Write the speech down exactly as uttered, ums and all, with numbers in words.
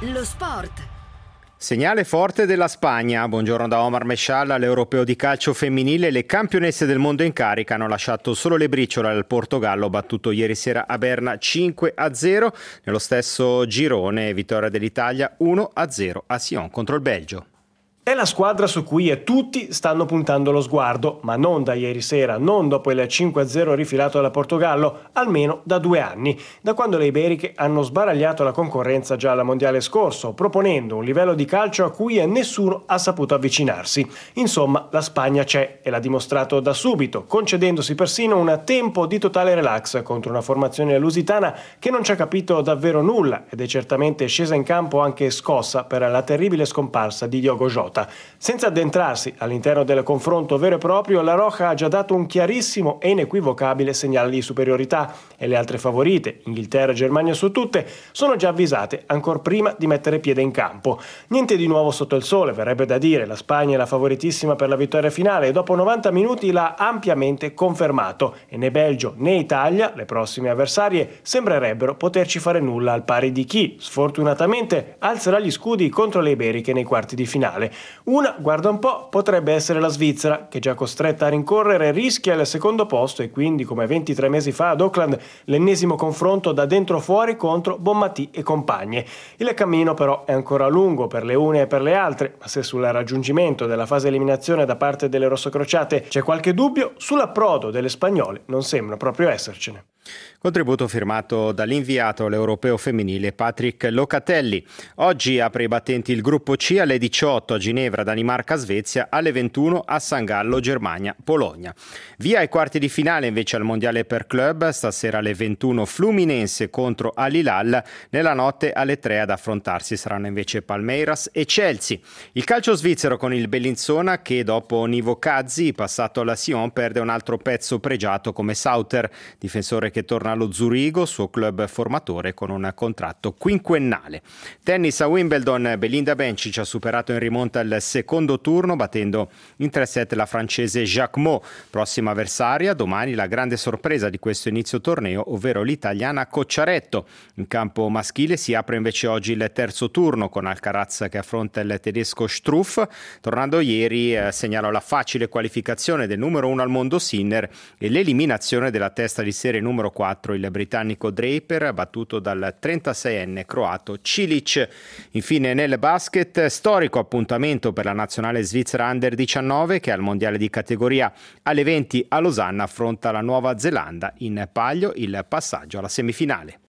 Lo sport. Segnale forte della Spagna. Buongiorno da Omar Mescial. All'Europeo di calcio femminile le campionesse del mondo in carica hanno lasciato solo le briciole al Portogallo, battuto ieri sera a Berna cinque a zero. Nello stesso girone vittoria dell'Italia uno a zero a Sion contro il Belgio. È la squadra su cui tutti stanno puntando lo sguardo, ma non da ieri sera, non dopo il cinque a zero rifilato dal Portogallo, almeno da due anni, da quando le iberiche hanno sbaragliato la concorrenza già al mondiale scorso, proponendo un livello di calcio a cui nessuno ha saputo avvicinarsi. Insomma, la Spagna c'è e l'ha dimostrato da subito, concedendosi persino un tempo di totale relax contro una formazione lusitana che non ci ha capito davvero nulla ed è certamente scesa in campo anche scossa per la terribile scomparsa di Diogo Jota. Senza addentrarsi all'interno del confronto vero e proprio, la Roja ha già dato un chiarissimo e inequivocabile segnale di superiorità e le altre favorite, Inghilterra e Germania su tutte, sono già avvisate ancor prima di mettere piede in campo. Niente di nuovo sotto il sole, verrebbe da dire, la Spagna è la favoritissima per la vittoria finale e dopo novanta minuti l'ha ampiamente confermato e né Belgio né Italia, le prossime avversarie, sembrerebbero poterci fare nulla al pari di chi, sfortunatamente, alzerà gli scudi contro le iberiche nei quarti di finale. Una, guarda un po', potrebbe essere la Svizzera, che già costretta a rincorrere rischia il secondo posto e quindi, come ventitré mesi fa ad Auckland, l'ennesimo confronto da dentro fuori contro Bonmatí e compagne. Il cammino però è ancora lungo per le une e per le altre, ma se sul raggiungimento della fase eliminazione da parte delle rossocrociate c'è qualche dubbio, sull'approdo delle spagnole non sembra proprio essercene. Contributo firmato dall'inviato all'Europeo femminile Patrick Locatelli. Oggi apre i battenti il gruppo C alle diciotto a Ginevra, Danimarca, Svezia, alle ventuno a San Gallo, Germania, Polonia. Via ai quarti di finale invece al mondiale per club, stasera alle ventuno Fluminense contro Al Hilal, nella notte alle tre ad affrontarsi saranno invece Palmeiras e Chelsea. Il calcio svizzero con il Bellinzona che dopo Nivo Kazzi, passato alla Sion, perde un altro pezzo pregiato come Sauter, difensore che torna allo Zurigo, suo club formatore, con un contratto quinquennale. Tennis a Wimbledon, Belinda Bencic ha superato in rimonta il secondo turno battendo in tre set la francese Jacquemot. Prossima avversaria domani la grande sorpresa di questo inizio torneo, ovvero l'italiana Cocciaretto. In campo maschile si apre invece oggi il terzo turno con Alcaraz che affronta il tedesco Struff. Tornando ieri eh, segnalo la facile qualificazione del numero uno al mondo Sinner e l'eliminazione della testa di serie numero quattro, il britannico Draper, battuto dal trentaseienne croato Cilic. Infine nel basket, storico appuntamento per la nazionale svizzera under diciannove che al mondiale di categoria alle venti a Losanna affronta la Nuova Zelanda, in palio il passaggio alla semifinale.